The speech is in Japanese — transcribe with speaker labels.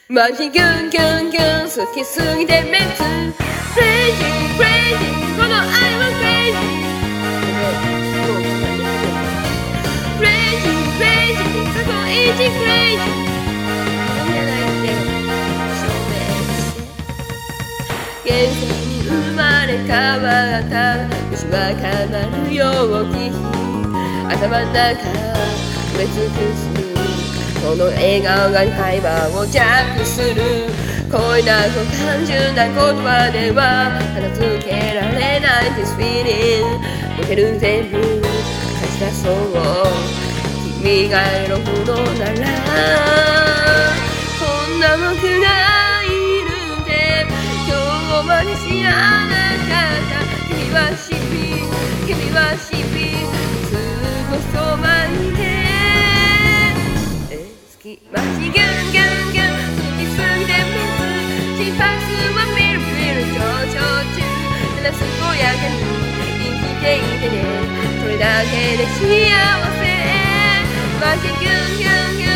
Speaker 1: マジギュンギュンギュン好きすぎてメンツ Crazy crazy この愛は Crazy Crazy crazy 過去一 Crazy じゃないって証明して現世に生まれ変わった虫は叶うようき頭の中埋め尽くすこの笑顔が会話をジャックする恋など単純な言葉では片付けられない This feeling 抜ける全部貸し出そう君が喜ぶのならこんな僕がいるって今日まで知らなかった君はシビ君はシビすぐそばにいてマジギュンギュンギュン好きすぎて3つ心拍数はビルビル上昇中ただ健やかに生きていてねそれだけで幸せマジギュンギュンギュン